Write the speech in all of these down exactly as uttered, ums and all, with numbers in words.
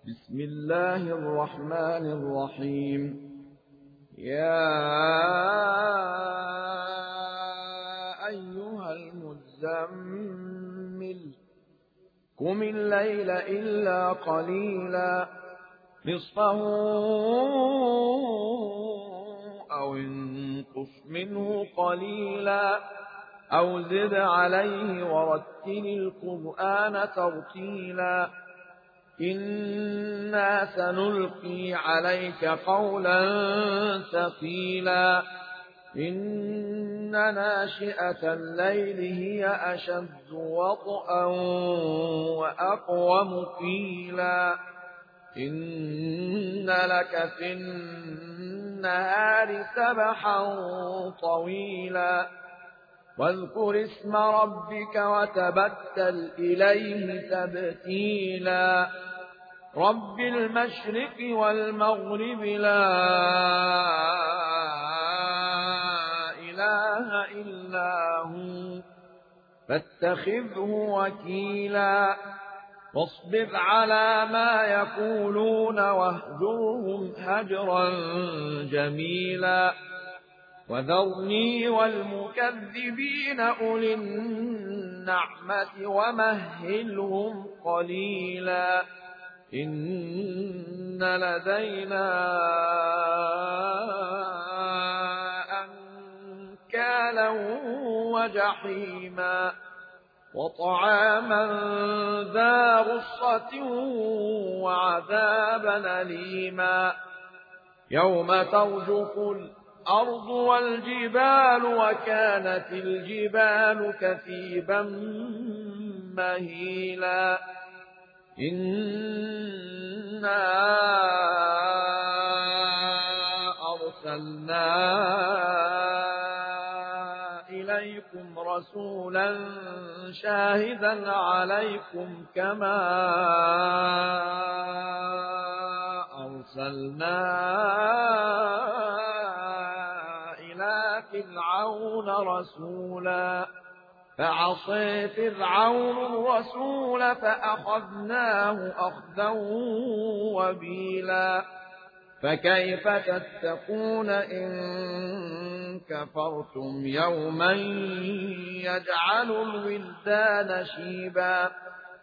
بسم الله الرحمن الرحيم. يا أيها المزمل قم الليل إلا قليلا نصفه أو انقص منه قليلا أو زد عليه ورتل القرآن ترتيلا إنا سنلقي عليك قولا ثقيلا إن ناشئة الليل هي أشد وطئا وأقوم قيلا إن لك في النهار سبحا طويلا واذكر اسم ربك وتبتل إليه تبتيلا رب المشرق والمغرب لا إله إلا هو فاتخذه وكيلا واصبر على ما يقولون واهجرهم هجرا جميلا وذرني والمكذبين أولي النعمة ومهلهم قليلا إن لدينا أنكالا وجحيما وطعاما ذا غصة وعذابا أليما يوم ترجف الأرض والجبال وكانت الجبال كثيبا مهيلا إنا أرسلنا إليكم رسولا شاهدا عليكم كما أرسلنا إلى فرعون رسولا فعصى فرعون الرسول فأخذناه أخذا وبيلا فكيف تتقون إن كفرتم يوما يجعل الولدان شيبا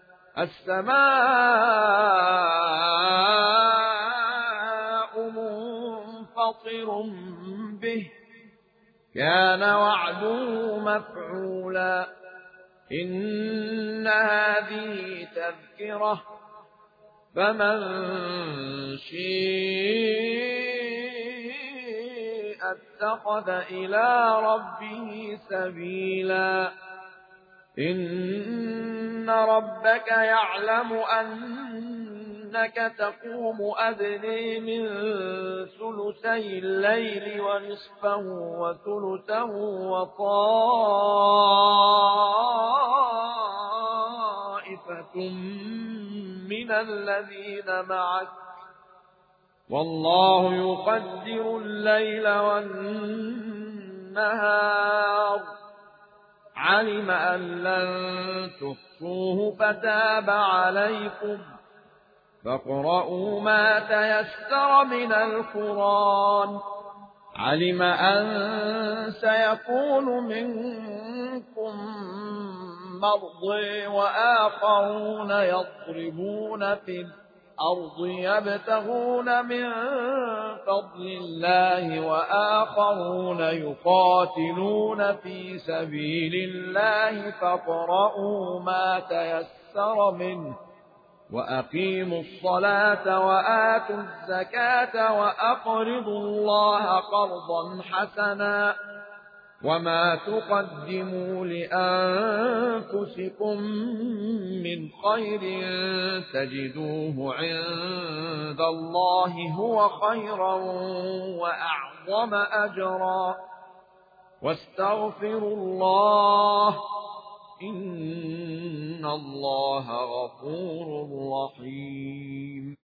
السماء منفطر به كان وعده مفعولا إن هذه تذكرة فمن شيء اتخذ إلى ربه سبيلا إن ربك يعلم أنك تقوم أدنى من ثلثي الليل ونصفه وثلثه وطائفة من الذين معك والله يقدر الليل والنهار علم أن لن تحصوه فتاب عليكم فاقرؤوا ما تيسر من القرآن علم أن سيكون منكم مرضى وآخرون يضربون في الأرض يبتغون من فضل الله وآخرون يقاتلون في سبيل الله فاقرؤوا ما تيسر منه وأقيموا الصلاة وآتوا الزكاة وأقرضوا الله قرضا حسنا وما تقدموا لأنفسكم من خير تجدوه عند الله هو خيرا وأعظم أجرا واستغفروا الله إن الله غفور رحيم.